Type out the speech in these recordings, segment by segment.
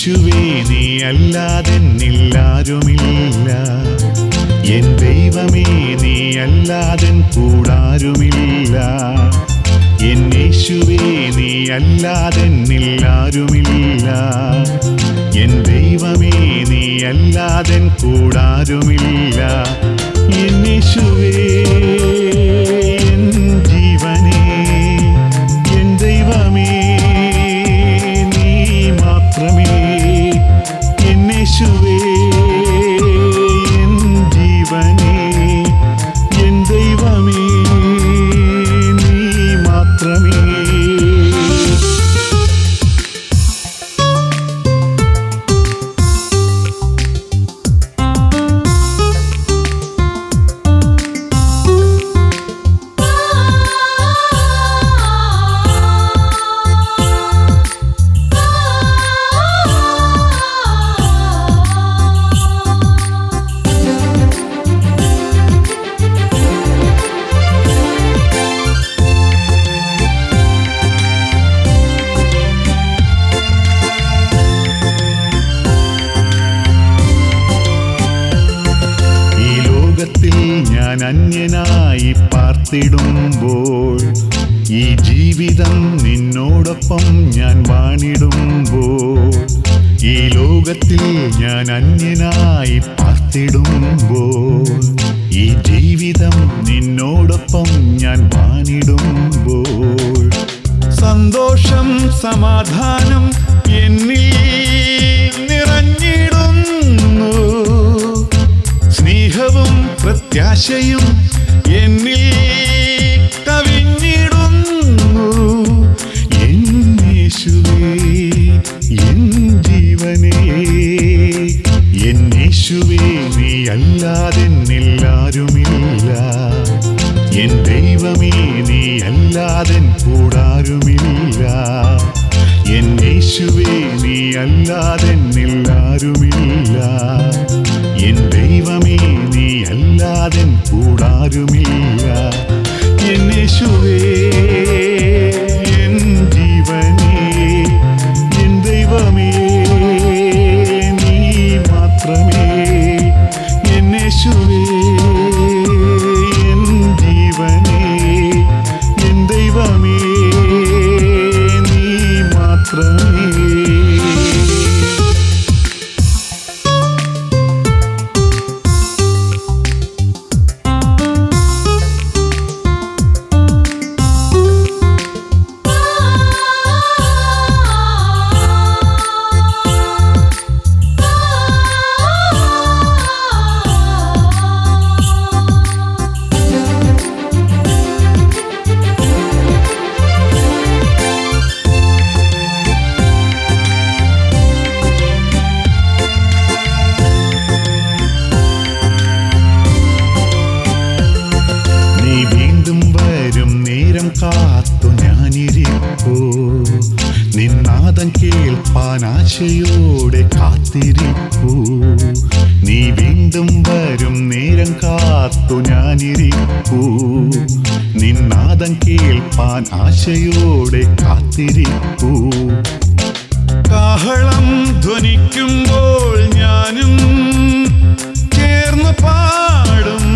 യേശുവേ നീ അല്ലാതെന്നില്ലാരുമില്ല, എൻ ദൈവമേ നീ അല്ലാതെൻ കൂടാരുമില്ല. എൻ യേശുവേ നീ അല്ലാതെന്നില്ലാരുമില്ല, എൻ ദൈവമേ നീ അല്ലാതെൻ കൂടാരുമില്ല. എൻ യേശുവേ എൻ ജീവനേ എൻ ദൈവമേ നീ മാത്രമേ. എൻ യേശുവേ എൻ ജീവനേ എൻ ദൈവമേ നീ മാത്രമേ. ഞാൻ അന്യനായി പാർത്തിടുമ്പോൾ, ഈ ജീവിതം നിന്നോടൊപ്പം ഞാൻ വാണിടുമ്പോൾ, ഈ ലോകത്തിൽ ഞാൻ അന്യനായി പാർത്തിടുമ്പോൾ, ഈ ജീവിതം നിന്നോടൊപ്പം ഞാൻ വാണിടുമ്പോൾ, സന്തോഷം സമാധാനം എന്നിൽ നിറഞ്ഞിടുന്നു, സ്നേഹവും പ്രത്യാശയും എന്നിൽ കവിഞ്ഞിടുന്നു. എൻ യേശുവേ എൻ ജീവനേ എൻ യേശുവേ നീ അല്ലാതെന്നില്ലാരുമില്ല, എൻ ദൈവമേ നീ അല്ലാതെൻ കൂടാരുമില്ല. എൻ യേശുവേ നീ അല്ലാതെന്നില്ലാരുമില്ല, എൻ ദൈവമേ നീ അല്ലാതെൻ കൂടാരുമില്ല. എൻ യേശുവേ എൻ ജീവനേ എൻ ദൈവമേ നീ മാത്രമേ. എൻ യേശുവേ എൻ ജീവനേ എൻ ദൈവമേ നീ മാത്രമേ. കാത്തു ഞാനിരിപ്പൂ, നിന്നാദം കേൾപ്പാൻ ആശയോടെ കാത്തിരിപ്പൂ. നീ വീണ്ടും വരും നേരം കാത്തു ഞാനിരിപ്പൂ, നിന്നാദം കേൾപ്പാൻ ആശയോടെ കാത്തിരിപ്പൂ. കാഹളം ധ്വനിക്കുമ്പോൾ ഞാനും ചേർന്ന് പാടും,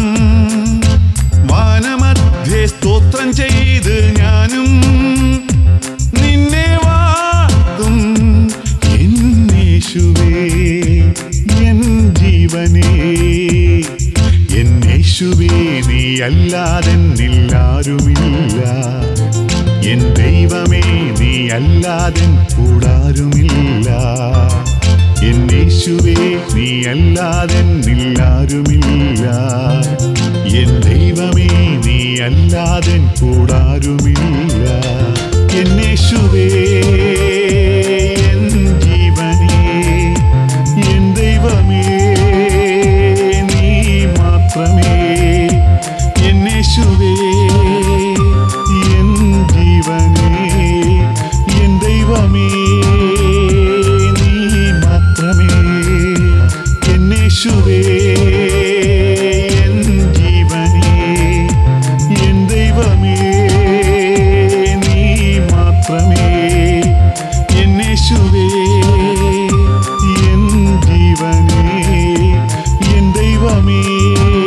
വാനമധ്യേ സ്തോത്രം ചെയ്ത് ഞാനും നിന്നെ വാഴ്ത്തും. എൻ യേശുവേ എൻ ജീവനേ എൻ യേശുവേ നീ അല്ലാതെന്നില്ലാരുമില്ല, എൻ ദൈവമേ നീ അല്ലാതെൻ കൂടാരുമില്ല. എൻ യേശുവേ നീ അല്ലാതെന്നില്ലാരുമില്ല, എൻ ദൈവമേ നീ അല്ലാതെൻ കൂടാരുമില്ല. എൻ യേശുവേ എൻ ജീവനേ എൻ ദൈവമേ നീ മാത്രമേ. എൻ യേശുവേ എൻ ജീവനേ എൻ ദൈവമേ നീ മാത്രമേ. എൻ യേശുവേ എൻ ജീവനേ എൻ ദൈവമേ നീ മാത്രമേ. നീ